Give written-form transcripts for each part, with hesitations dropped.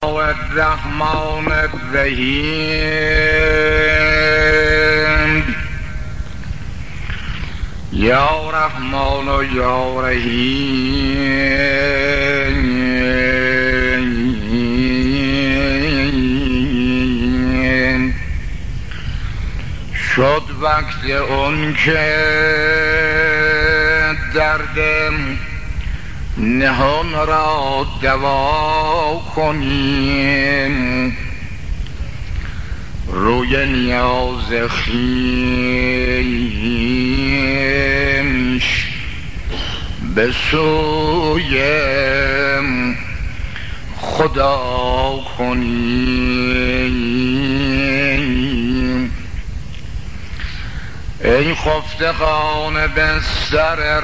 الرحمن الرحیم یا رحمان و یا رحیم. شد وقت اون که دردم نهان را دوا کنیم، روی نیاز خویش به سوی خدا کنیم. ای خفتگان بستر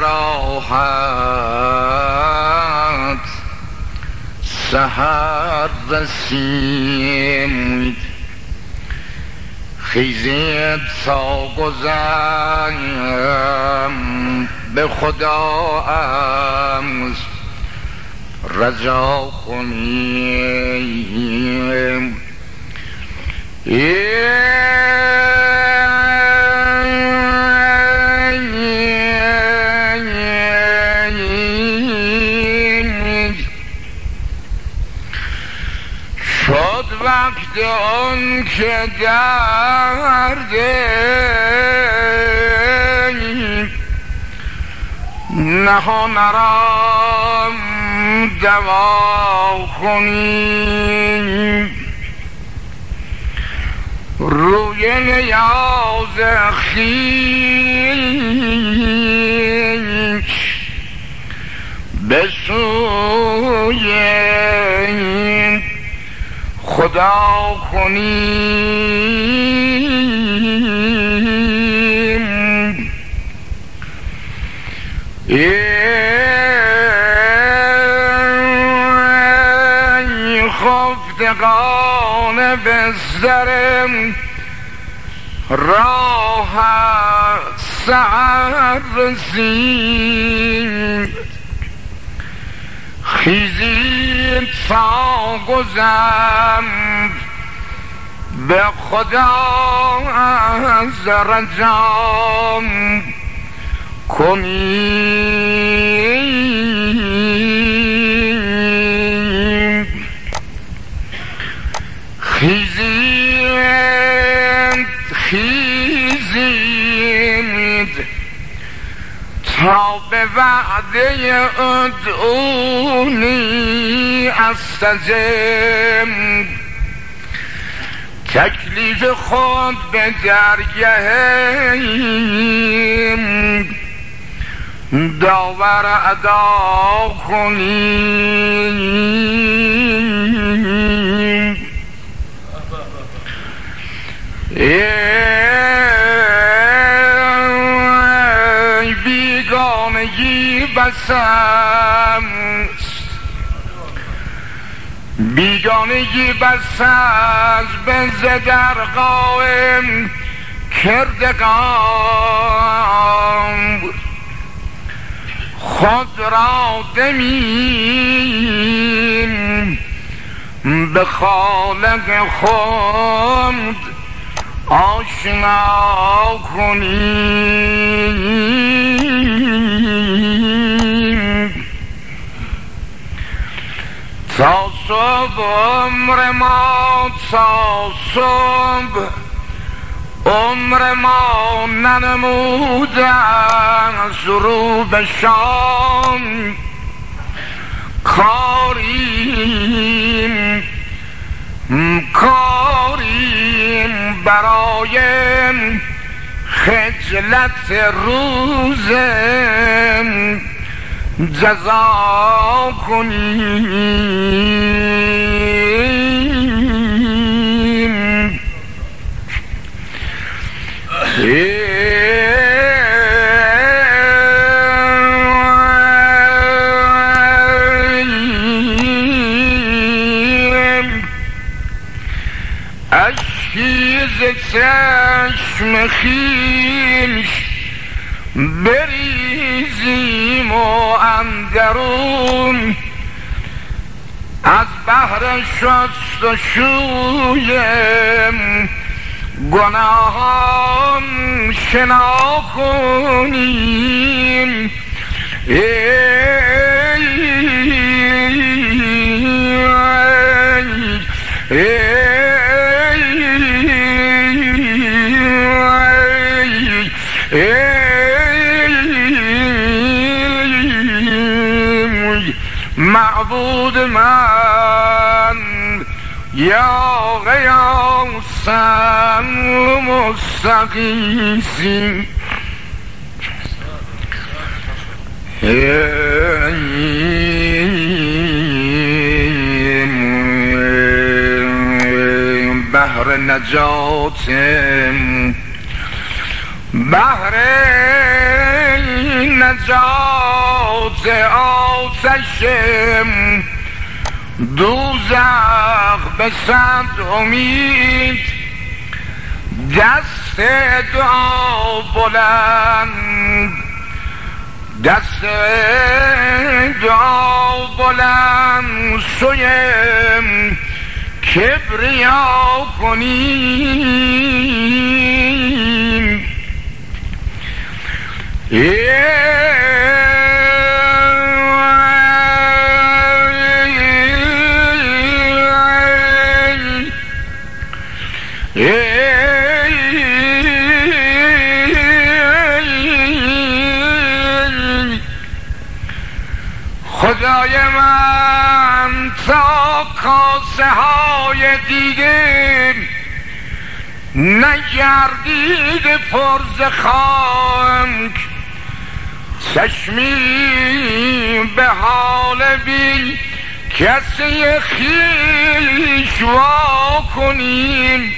راحت، سحر رسید، خیزید تا گذرم به خدا از رجا کنیم. شد وقت اون که درد نهان را دوا کنیم، روی نیاز خویش به سوی خدا کنیم. ای خفتگان بسترم راحت، سحر رسید، خیزید تا گذرم به خدا از رجا کنیم. خیزید تا به وعده ادعونی استجب، تکلیف خود به درگه داور ادا کنیم. ای بیگانگی بس است، بیگانگی بس است به در قائم کردگان، خود را دمیم به خالق خود آشنا کنیم. تا صبح عمر ما، تا صبح عمر ما ننموده از رو به شام، کاریم برای خجلت روز جزا کنیم. چشم خویش بریزیم و اندرون از بحر شست و شویم گناهان شنا کنیم. معبود من یا غیاثا مستغیثی، بحر نجات، بحر نجات آتشم، دوزخ به صد امید، دست دعا بلند، دست دعا بلند سویم کبریا کنیم. خدای من تا کاسه های دیگه نگردید پر ز خاک، چشمی به حال بی کسی خویش وا کنیم.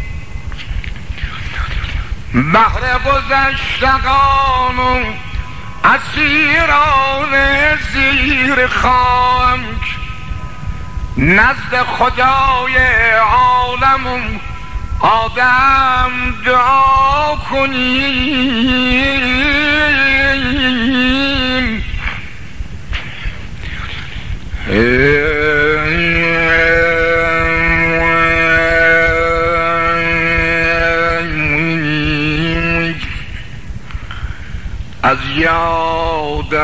بحر گذشتگان و اسیران زیر خاک، نزد خدای عالم آدم دعا کنیم. از یاد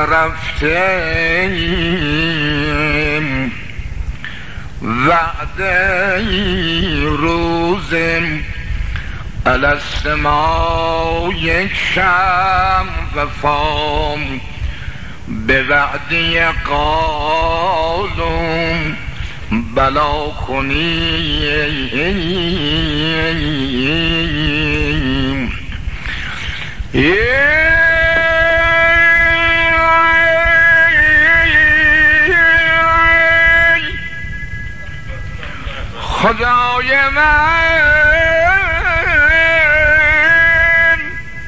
رفتیم وعده روزم، الست ما یک شب وفام به وعده قالم بلا کنیم. خدای من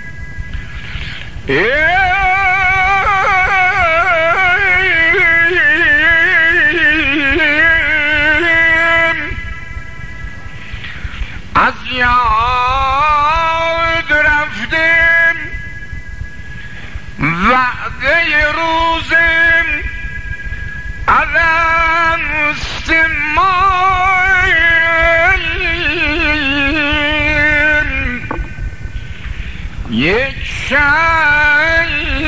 از یاد رفتم وعده روزم، الست ما یک شب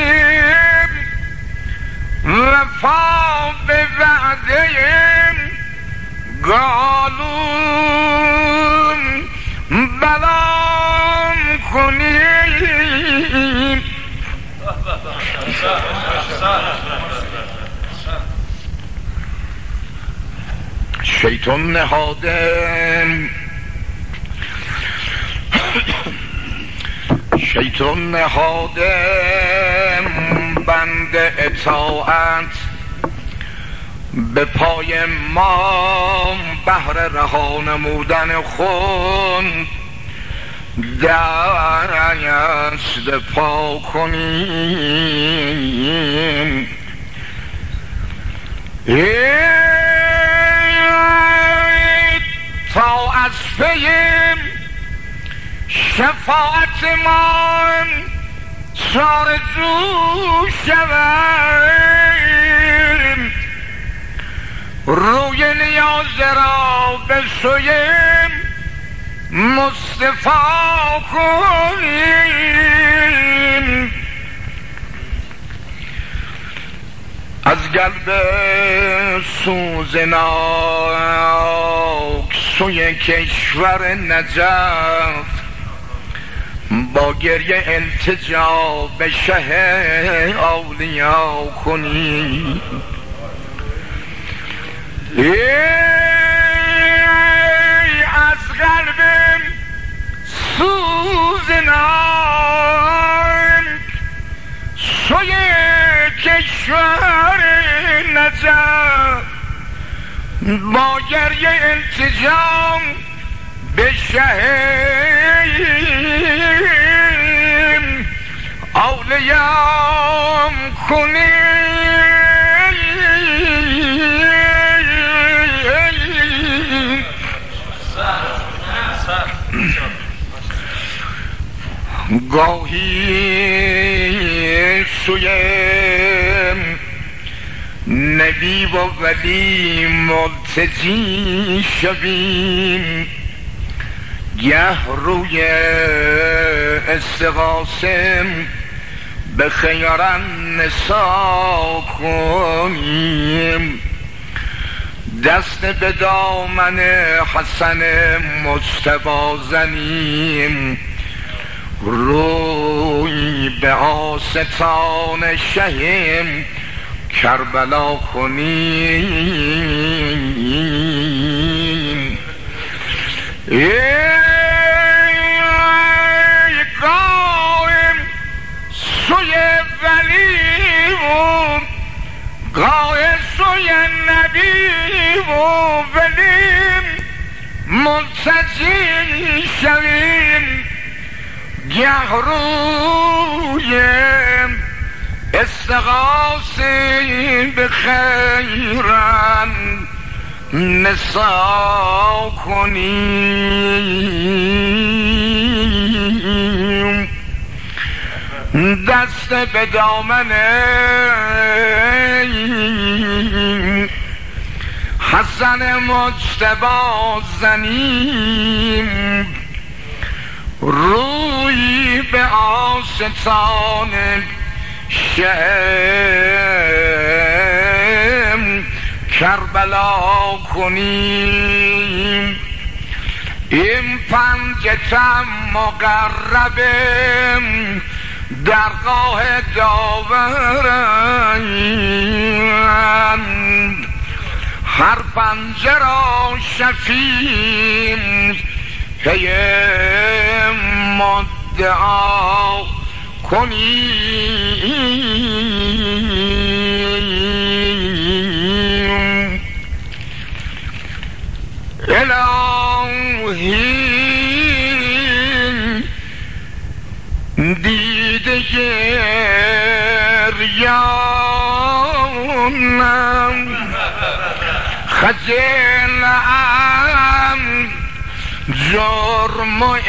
وفا به وعده گالوم بلام کنیم. شیطان نهادم، شیطان نهادم بند اطاعت به پای ما، بهر رها نمودن خون دست پا کنیم. تا از پیم شفاعت ما آرزو شود، روی نیاز را به سوی مصطفی کنیم. از قلب سوزناک سوی کشور نجف با گریه التجا به شه اولیا کنیم. از قلب سوزناک سوی کشور نجف با گریه التجا به شهیم اولیام کنیم. گاهی سوی نبی و ولی ملتجی شویم، گه روی استغاثه به خیران نسا کنیم. دست به دامن حسن مجتبی زنیم، روی به آستان شهیم کربلا کنیم. قائم سوی ولی و قائم سوی نبی و ولی ملتجی شویم، گه روی استغاثه به خیران نسا کنیم. دست به دامن حسن مجتبی زنیم، روی به آستان شهم کربلا کنیم. این پنجتم مقربم درگاه داورند، هر پنجه را شفیم پی مدعا کنیم. الهی دیده گریانم خجلم جرم و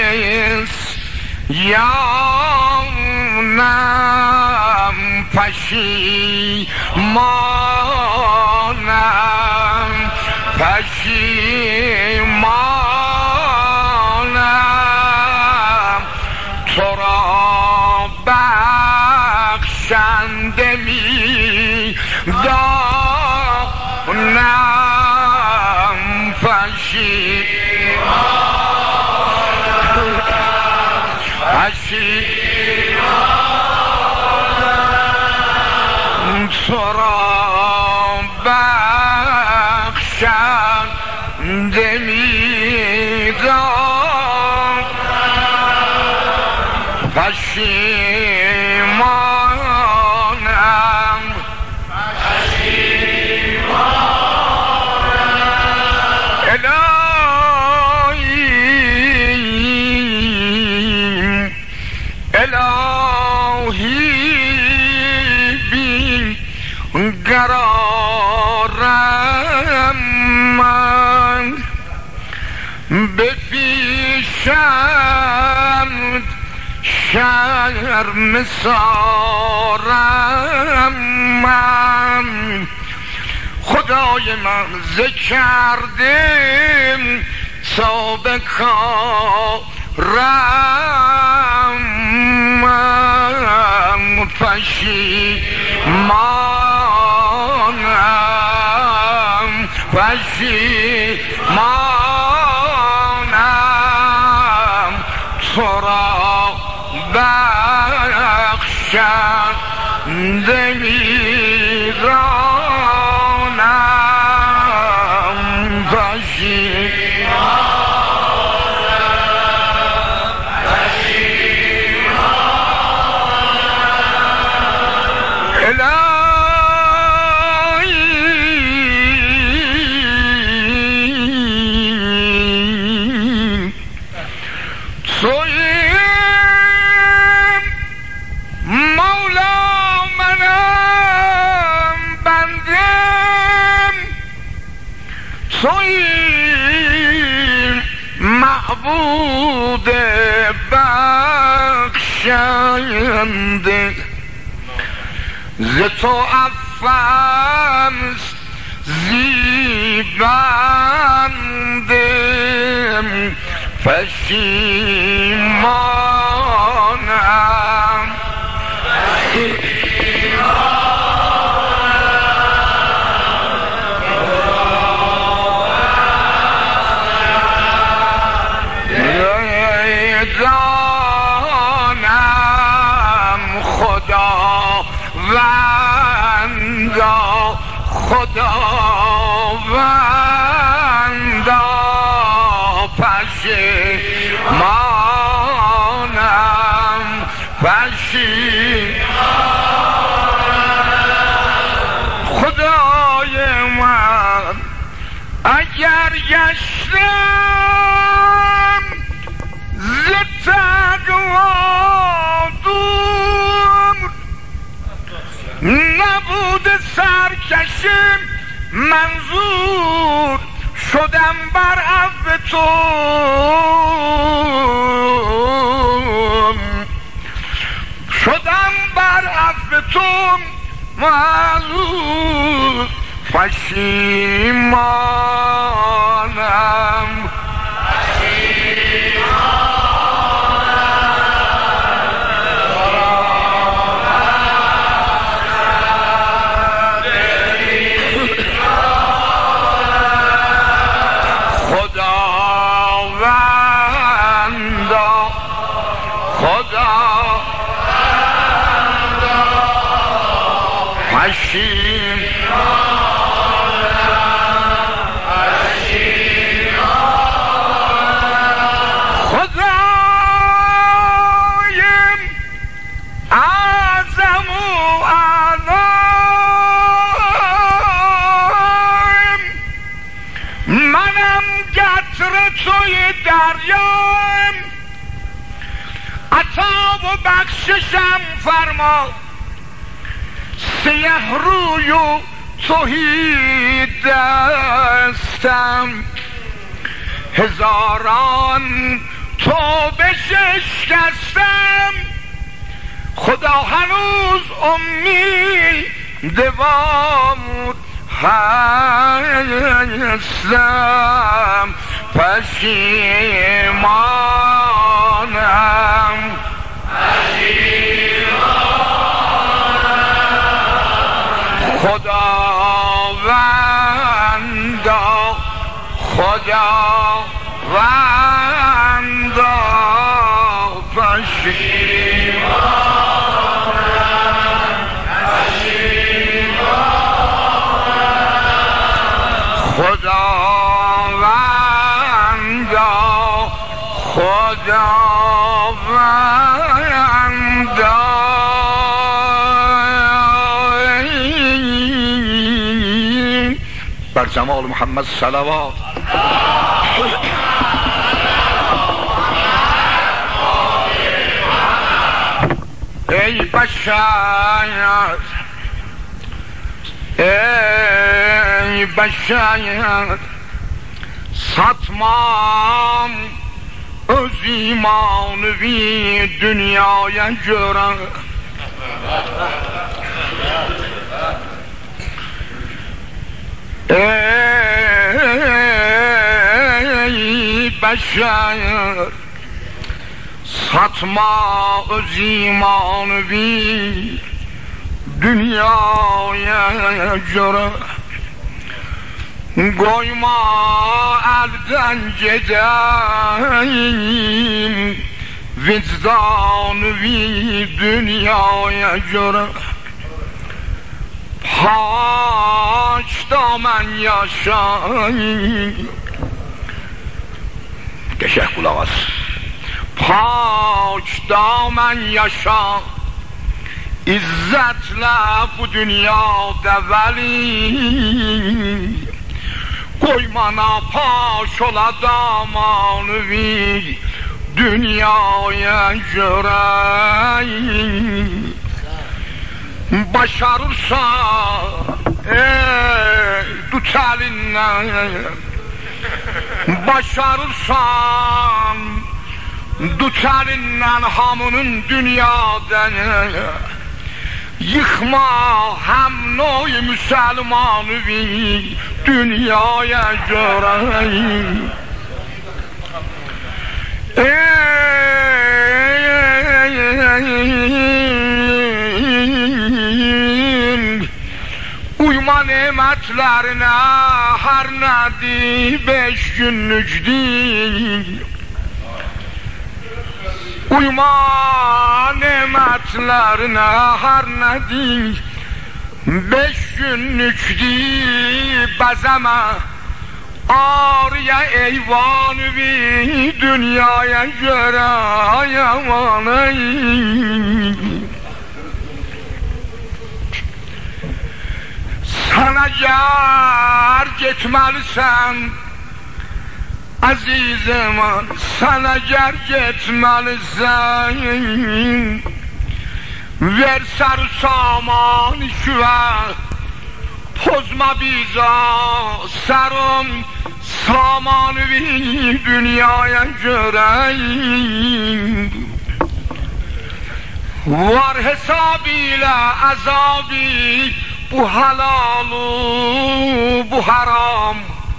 عصیانم پشیمانم پشیمانم تو را بخشنده می دانم پشیمانم تو را بخشنده می دانم پشیمانم الهی بی قرارم من به پیشم شرم سارم من خدا خدای من ذکردم سابقارم پشیمانم پشیمانم تو را بخشنده میدانم پشیمانم معبود بخشنده ز تو عفوم زیبنده پشیمانم خداوندا پشیمانم پشیمانم خدای من اگر گشتم ز تقوا دور نبود سرکشم منظور شدم بر عفو تو شدم بر عفو تو منظور پشیمانم دریام عطا و بخششم فرما سیه روی و تهی دستم هزاران توبه شکستم خدا هنوز امید وامود هستم پشیمانم خداوندا خداوندا خداوندا خداوندا بر جمال محمد صلوات ای بشر ای بشر satmam öz imanvi dünyaya göre ey beşer satma öz imanı bir dünyaya göre koyma elden gedeyim vicdanı bir dünyaya göre Paç damen yaşayın Geçer kulak as Paç damen yaşa İzzetle bu dünyada veli Koymana paş ola damanı bir dünyaya göre Başarırsa tut elinden Başarırsan tut elinden hamının dünyadan Yıkma hem noy Müslümanı bir dünyaya göre Uyma nimetlerine her nedi 5 günlük değil Uyma nimetlerine her nedi 5 günlük değil Bezeme ağrıya eyvanı bir dünyaya göre yamanı Sana yar gitmelisən Azizim sana yar gitmelisən Ver sarı saman şüve Pozma biza sarım Samanı bir dünyaya göre Var hesabıyla azabi Bu halalı, bu haram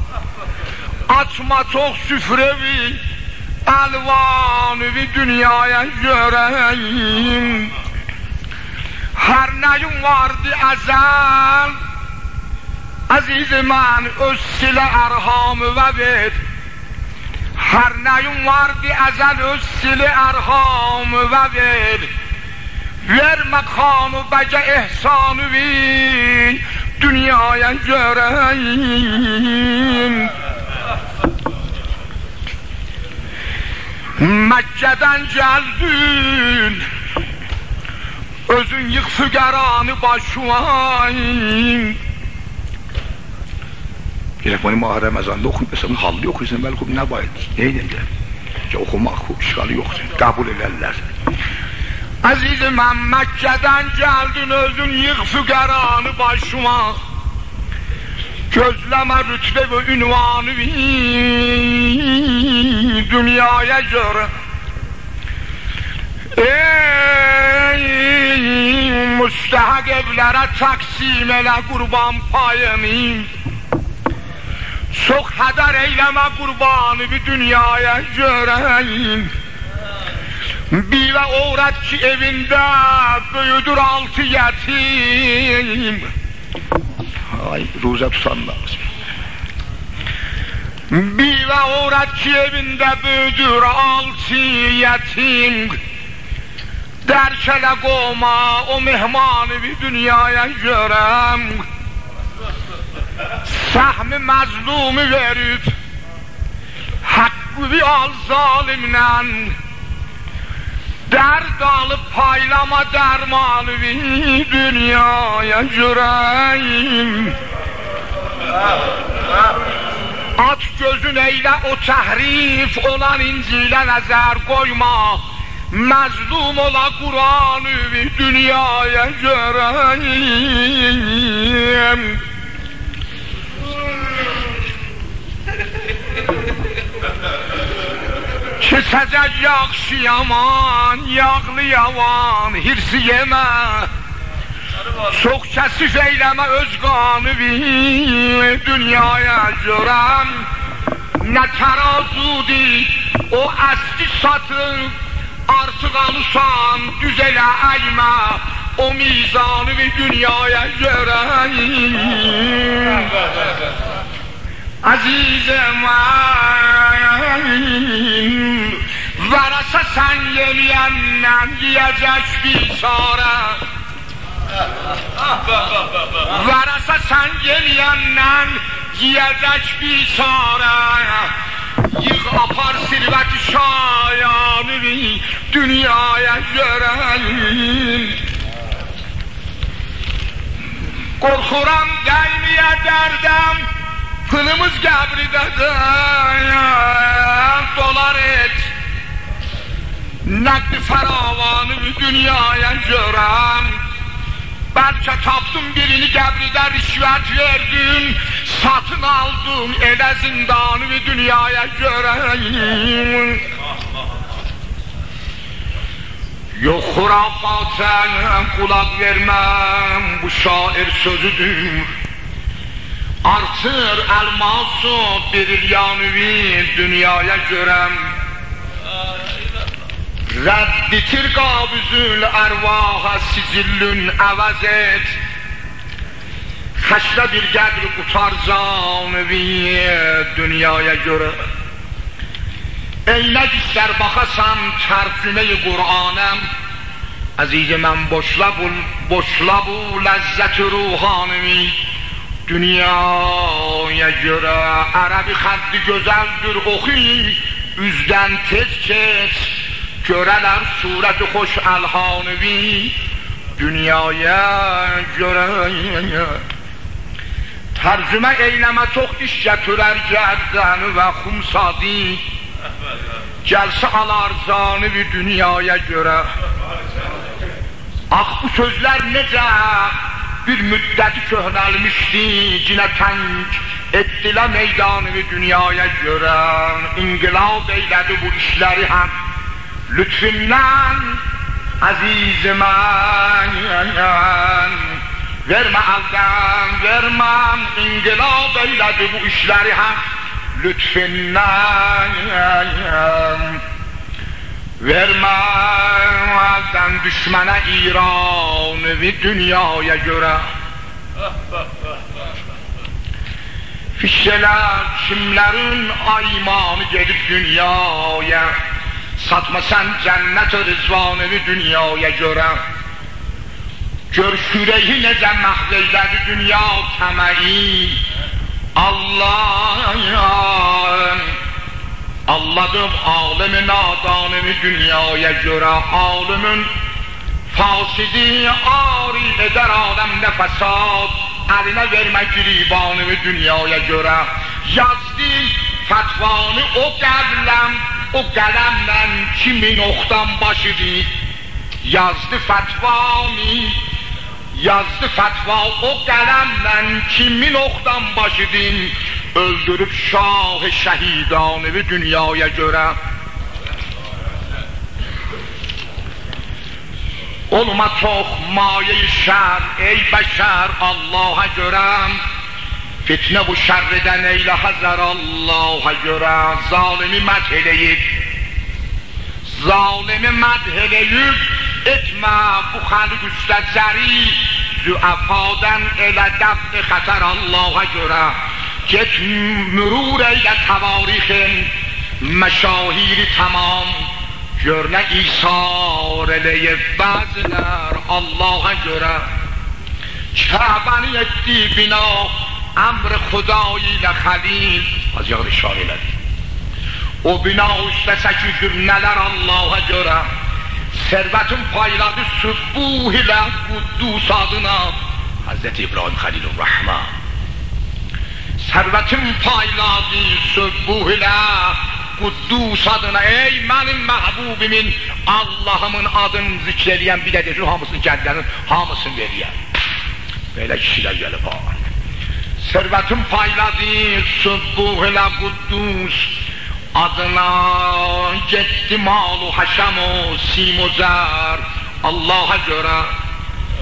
Açma çok süfrevi Elvanı bir dünyaya göreyim Her neyim vardı ezel Azizim ben öz sile erhamı ve ver Her neyim vardı ezel öz sile erhamı ve ver Ver mekanı bece ihsanı bir dünyaya göreyim Mekke'den geldin Özün yık fügeranı başvayın Gerek bana Mahrem ezanda okuyup mesela hallı okuysan belki ne bayılır neyden de okumak işgali yoktur kabul ederler Azizim ben Mekke'den geldin özün yık fügeranı başıma Gözleme rütbe ve ünvanı bir dünyaya göre Ey müstehak evlere taksim ele kurban payını Çok heder eyleme kurbanı bir dünyaya göre Bir ve uğrat ki evinde büyüdür 6 yetim Ay ruza tutan lazım Bir ve uğrat ki evinde büyüdür 6 yetim Derkele koma o mehmanı bir dünyaya görem Sahmi mazlumu verip Hakkı bir al zalimden Dert alıp paylama dermanı bir dünyaya göreyim Aç gözün eyle o tahrif olan İncil'e nazar koyma Mazlum ola Kur'an'ı bir dünyaya göreyim Kesecek yakşı yaman, yağlı yavan, hirsi yeme Çok kesif eyleme öz qanıvi dünyaya görəm. Nə terazudir o əski satıb artıq alırsan düz elə əymə o mizanı bir dünyaya görəm. Azizim varasa sen yemeyenden yiyecek bir sonra. Varasa sen yemeyenden yiyecek bir sonra. Yık apar sirveti şayanı bir dünyaya göreyim. Korkuram gelmeye derdem, pılımız qəbridə dolar et. Nəqdi fəravanı bir dünyaya görəm. Bəlkə tapdım birini qəbridə rişvət verdim, satın aldım elə zindanı bir dünyaya görəyim. Yox xurafatan qulaq verməm, bu şair sözüdür. Artır elması birilyanıvi dünyaya görəm. Redditir qabüzül ərvaha sicillün əvəz et. Xəşrə bir qədr qutar canıvi dünyaya görə. Eynək istər baxasan tərcüme-i Qur'anəm. Əziz mən boşla bu ləzzət ruhanimi dünyaya görə. Ərəbi xəddi gözəldir oxi, üzdən tez keç, görələr surət xoş əlhanıvi dünyaya görə. Tərcümə eyləmə çox iş gətirər gərdən və xumsadi, gəlsə alarzanı bir dünyaya görə. Ax bu sözlər necə bir müddəti köhnəlmişdi, cinə təng etdilə meydanı bir dünyaya görə. İnqilab eylədi bu işləri həm lütfündən, əzizimən vermə əldən verməm. İnqilab eylədi bu işləri həm lütfündən, vermə əldən düşmənə İranı bir dünyaya görə. Fişələr kimlərin aymanı gedib dünyaya, satma sən cənnət-i rızvanı bir dünyaya görə. Gör şürəyi necə məhv eylədi dünya təməyi. Alladım alemi nadanimi dünyaya görə. Alimin fasidi ari eder aləmdə fəsad, əlinə vermə giribanimi dünyaya görə. Yazdı fətvanı o qəbləm, o qələmlə kimin oxdan başıdı. Yazdı fətva o qələmlə kimin oxdan başıdı. Öldürüb şah-ı şəhidanı bir dünyaya görə. Olma çox maye-i şər, ey bəşər Allaha görəm. Fitnə bu şərridən eylə həzər Allaha görə. Zalimi mədh eləyib, etmə bu xəlq üstə cəri. Züəfadən elə dəfq xətər Allaha görə. Get mürur eylə təvarixin məşahiri tamam. Gör nə isar eləyib bəzilər Allaha görə. Kəbəni etdi bina əmr xudayı ilə xəlil. Az yağır işarə elədi. O bina üstə çəkildir nələr Allaha görə. Servetin payladı sübbuh ilə Quddus adına, Hazreti İbrahim Halilurrahman. Servetin payladı sübbuh ilə Quddus adına, ey mənim məhbubimin Allahımın adını zikr eləyən, bir də deyir hamısını kəndlərin hamısını veriyən. Belə kişilər gəlib ha. Servetin payladı sübbuh ilə Quddus adına, getdi malu haşam o sim o zər Allaha görə.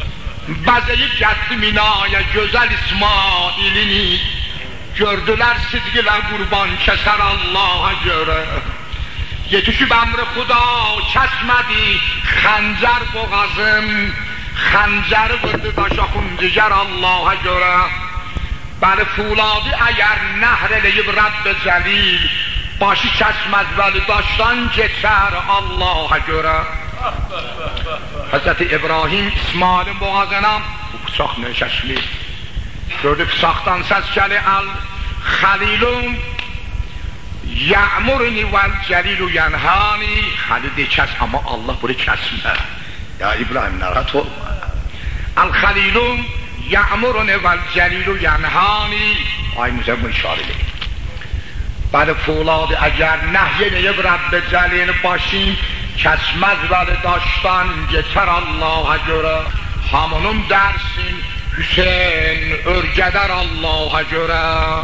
Bəzəyib getdi minaya gözəl İsmailini, gördülər sidqilə qurban kəsər Allaha görə. Yetişib əmri xuda kəsmədi xəncər boğazım, xəncəri vurdu daşa xundigər Allaha görə. Bəli Fuladı əgər nəhr eləyib Rəbb Cəlil, başı kəsməz vəli daşdan keçər Allaha görə. Həzrəti İbrahim İsmailin boğazına bu bıçaq nöşəşli gördü, bıçaqdan səs gəli Xəlilum ya'murni vəl cəlilu yənhani. Xəlil deyir kəs, amma Allah bunu kəsmə. Ya İbrahim narahat olma. Xəlilum ya'murni vəl cəlilu yənhani. Aynıca bu işarə edir. Bəli Fuladı əgər nəhy eləyib Rəbb Cəlil, başın kəsməz vəli daşdan geçər Allaha görə. Hamının dərsin Hüseyin örgədər Allaha görə.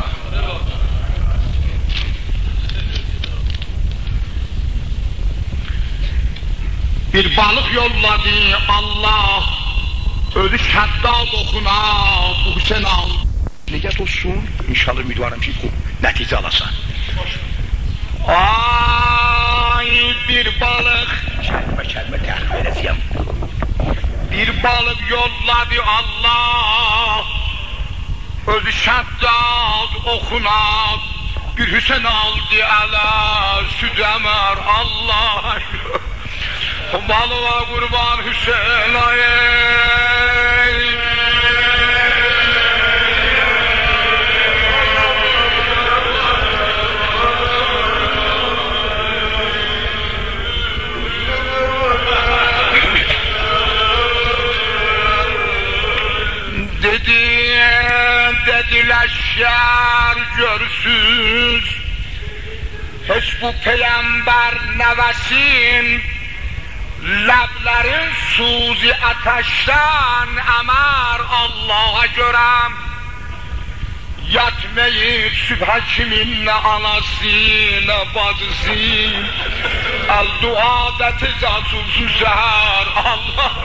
Bir balıq yolladı Allah, özü şəddad oxuna bu Hüseyin al. Niyyət olsun, inşallah ümidvarım ki nəticə alasan. Ay bir balıq, kəlmə təhlil edəcəyəm. Bir balıq yolladı Allah, özü şəddad oxuna bir Hüseyin aldı ələ süd əmər Allah. O balığa qurban Hüseyin ay. Dediler şer görsüz, hiç bu peygamber nəvəsin, ləblərin suzi ateşdən əmər Allaha görəm. Yatmayıb sübhə kiminlə anası, nə bacısı, əl-duada tecazülsün zəhər Allah.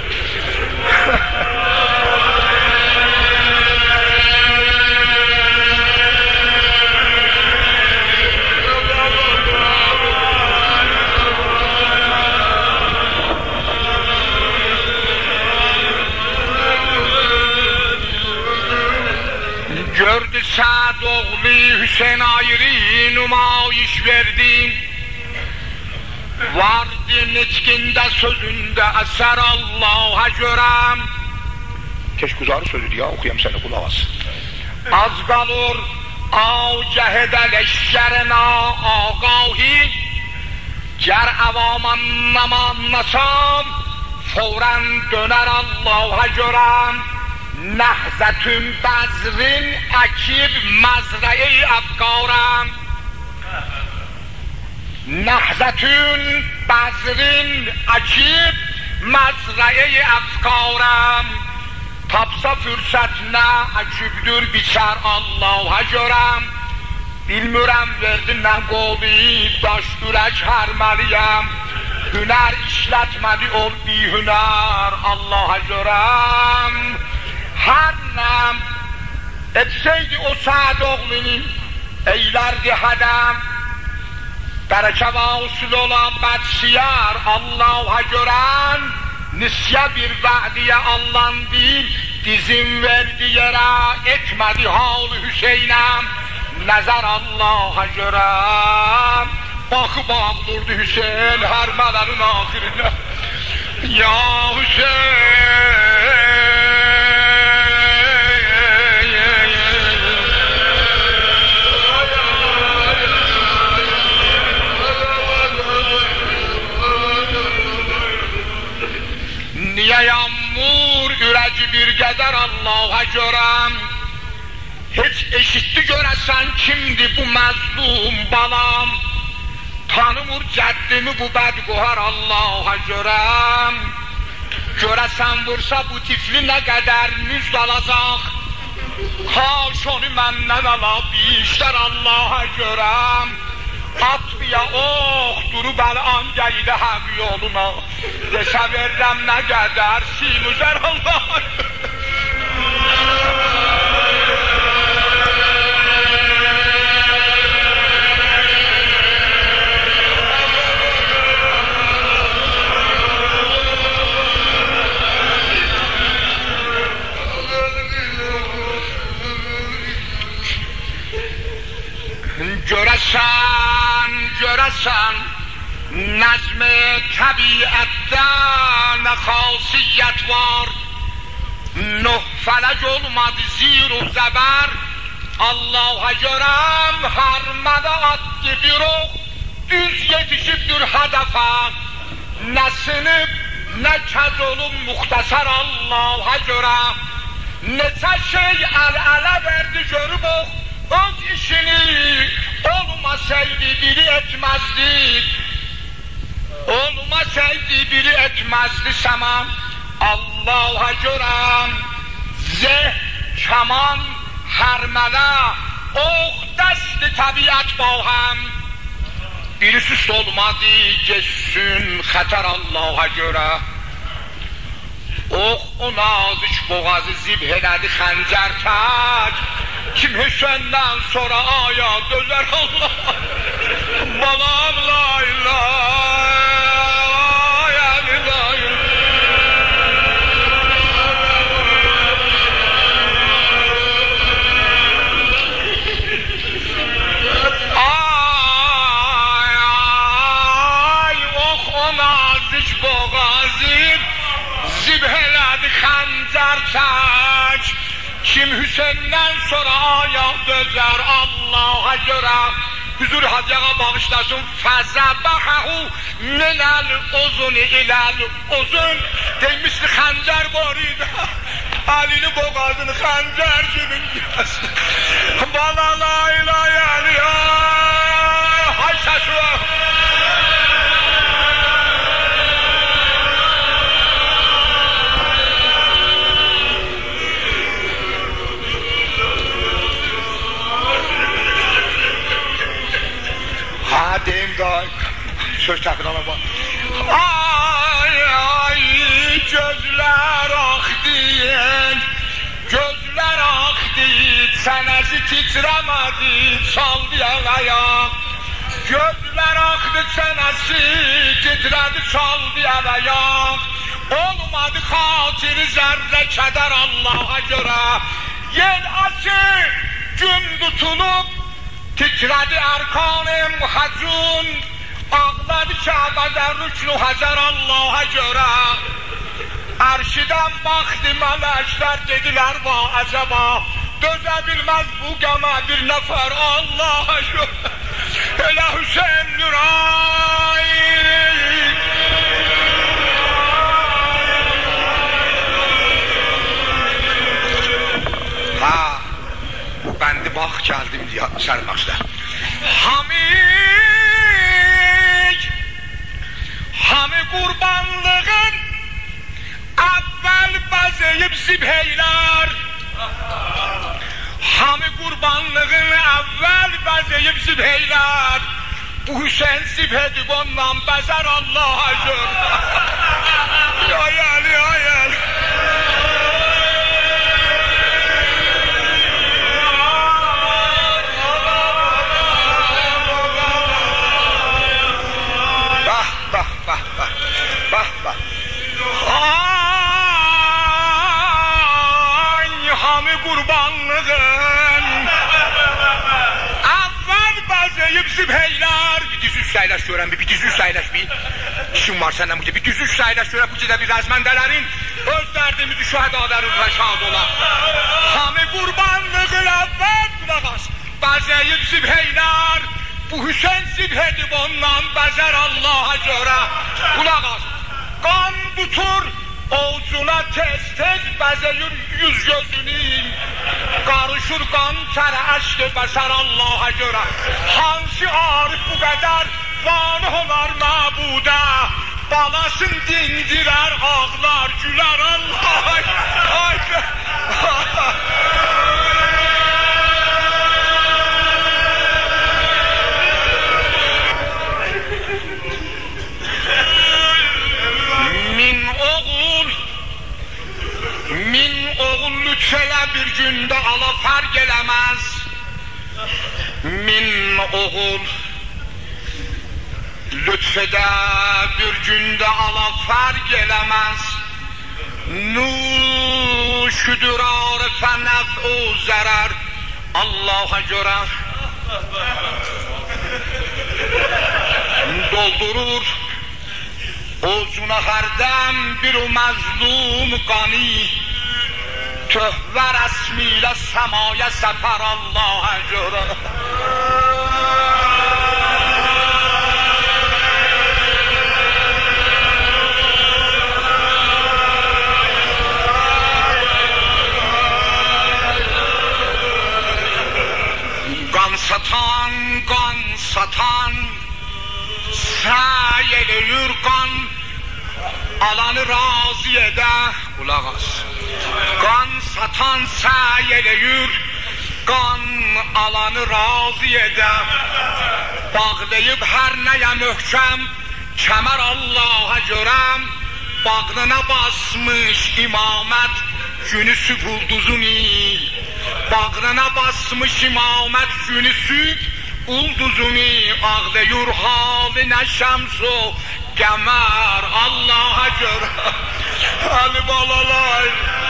Gördü Sa'd oğlu Hüseyin ayrı nümayiş verdi. Vardı nitqində sözündə əsər Allaha görəm. Keşguzarı sözüdür ya, okuyam səni qulaq as. Az qalır ağah edəl eşşərinə ağahi, gər əvaman namanlasam fawrən dönər Allaha görəm. Nəhzətün bəzrin əkib məzrəyi əfqarəm. Nəhzətün bəzrin əkib məzrəyi əfqarəm. Tapsa fürsət nə əkibdür biçər Allaha görəm. Bilmirəm verdi nə qolu daş ürək hərməliyəm. Hünər işlətmədi ol bi hünər Allaha görəm. Hər nəm etseydi o Sa'd oğlunu eylərdi hədəm. Bərəkə və usul olan bədsiyər Allaha görən. Nisyə bir vədiyə allandı, dizim verdi yerə, etmədi hal Hüseynəm. Nəzər Allaha görəm. Baxıb ağlurdu Hüseyin hərmələrin axirinə. Ya Hüseyin, niyə yanmur ürəci bir qədər Allaha görəm. Heç eşitdi görəsən kimdir bu məzlum balam. Tanımır cəddimi bu bədqohar Allaha görəm. Görəsən vursa bu tifli nə qədər müjd alacaq. Kaş onu məndən ala bişlər Allaha görəm. Atmaya ox durub əl an gəldə həq yoluna. Desə verirəm nə qədər şiir Allah. Görəsən nəzm-i təbiətdən xasiyyət var. Nuh fələk olmadı zir و زبر. Allah'a görəm hər mədə addı bir ox düz yetişibdir hədəfə. Nə sinib, nə kəz olub muxtəsər Allah'a görə. Neçə şey əl-ələ verdi görüb ox öz işini olmasaydı biri etmezdi. Olmasaydı biri etmezdi zaman. Allah'a görəm zeh, kaman, hərmələ, ox, dəst-i təbiət ba həm. Biri süst olmadı, geçsün xətər Allah'a görə. Ox o nazik boğazı zibh elədi xəncər tək. Kim Hüseyin'den sonra aya dözer Allah. Balam la ilahe illallah. Ay ox o nazik boğazı zibh elədi xəncər tək. Kim Hüseyin'den sonra aya dözer Allah'a görə. Huzur hadiyağa bağışlasın. Fəzəbəhu minəl uzun iləl uzun. Demişdi xəncər var idi. Əlini boğazını xəncər gibi kəsdi. Bala la ilahe illallah. Hay səsi var. Deyim da söz təkrarına bax. Ay gözlər axdı, gözlər axdı, çənəsi titrəmədi, çaldı ayaq. Gözlər axdı, çənəsi titrədi, çaldı ayaq. Olmadı xatiri zərrə kədər Allah'a görə. Yer açıq, gün tutulub titredi erkan-ı muhacun. Ağladı Kəbədə rükn-ü Həzər Allah'a görə. Ərşidən baxdı mələklər dedilər va əcəba. Dözə bilməz bu qəmə bir nəfər Allah'a görə. Elə Hüseyin Nüray. Ha, bəndi bax gəldim deyə sərbaşlar. Hami qurbanlığın əvvəl bəzəyib zibheylər. Hami qurbanlığın əvvəl bəzəyib zibheylər. Bu Hüseyin zibh edib ondan bəzər Allah'a görə. Ayəl, ayəl. Qurbanlığın əvvəl bəzəyib zibheylər. Bir diz üst əyləş görən, bir diz üst əyləş bir. İşin var səndən bu bir diz üst əyləş görən, bu gecə bir rəzməndələrin öz dərdimizi şəhədələrin rəşad ola. Hami qurbanlığın əvvəl qulaq as bəzəyib zibheylər. Bu Hüseyin zibh edib ondan bəzər Allah'a görə. Qulaq as qan butur ovucuna tez-tez bəzəyir yüz gözünü. Qarışır qan tərə əşq bəsər Allah'a görə. Hansı arif bu qədər vanı olar məbudə. Balasın dindirər, ağlar, gülər Allah'a görə. min oğul lütfede bir günde ala fark elemez nuşudur arife nef'u zarar Allah'a göre doldurur Oğuzuna herdem bir mazlum qani Töhvə rəsmilə səmaya səfər Allah'a görə Qan satan səy eləyir qan alanı razı edə qulaq as qan satan səy eləyir qan alanı razı edə bağlayıb hər nəyə möhkəm kəmər Allah'a görəm bağrına basmış imamət günü süb ulduzuni bağrına basmış imamət günü süb ulduzuni ağlayır halı nə şəmsu qəmər Allah'a görə Ali balalar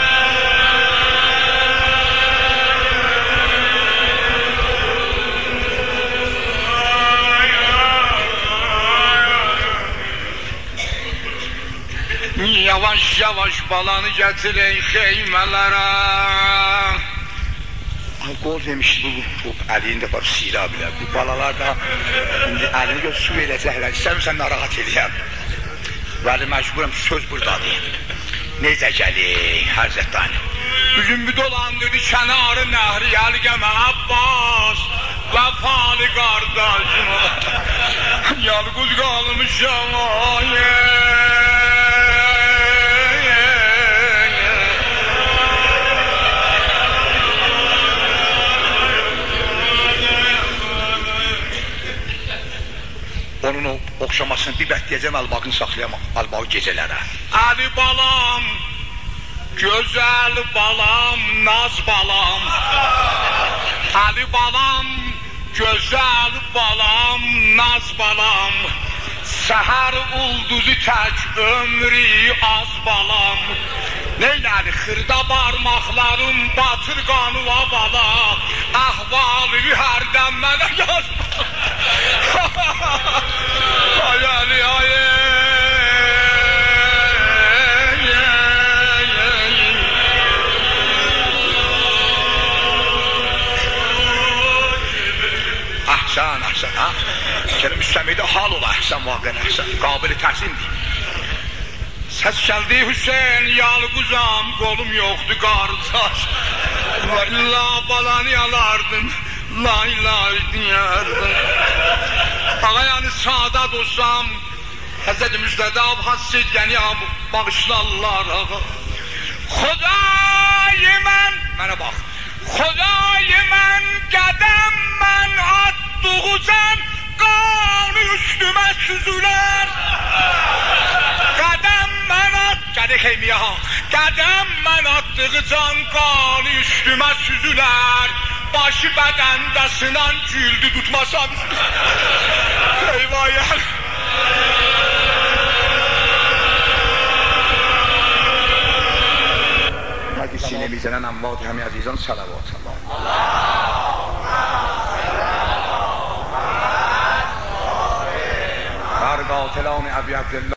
yavaş yavaş balanı getirin xeymələrə Qol demişdi bu əlini də var sira bilər bu balalar da indi əlini gör su verəcəklər istəmirsən narahat edəyəm vəli məcburam söz buradadır necə gəlir Hərzətdani üzümü dolandırdı kənarı nəhri Əlqəmə Abbas vəfalı qardaşım yalqız qalmışam onun o oxşamasını bir bətləyəcəm, əlbaqını saxlayamam, əlbağı gecələrə. Əli balam, gözəl balam, naz balam. Əli balam, gözəl balam, naz balam. Səhər ulduzu tək ömrü az balam. Neyləli xırda barmaqlarım batır qanuva bala. Əhvalı hərdən mənə yazma. Ay Ali ay Əhsən ha Kerim müstəmidə hal ola əhsən vaqən əhsən qabili təhsindir Səs gəldi Hüseyin yalquzam qolum yoxdur qardaş İlla balanı alardım La ilahe diyardım Ağayanı saadat olsam Həzrət-i Müstədab Hassedgəni bağışlarlar ağa Xudayı mən Mənə bax Xudayı mən qədəm mən atdıqcan qanı üstümə süzülər Qədəm mən Gədik eymiyə ha Qədəm mən atdıqcan qanı üstümə süzülər Başı bədəndə sınan güldü tutmasam Eyvah yer Hadi sinemizden envat hemi azizan salavat Allah Qatılani Əbi Abdillah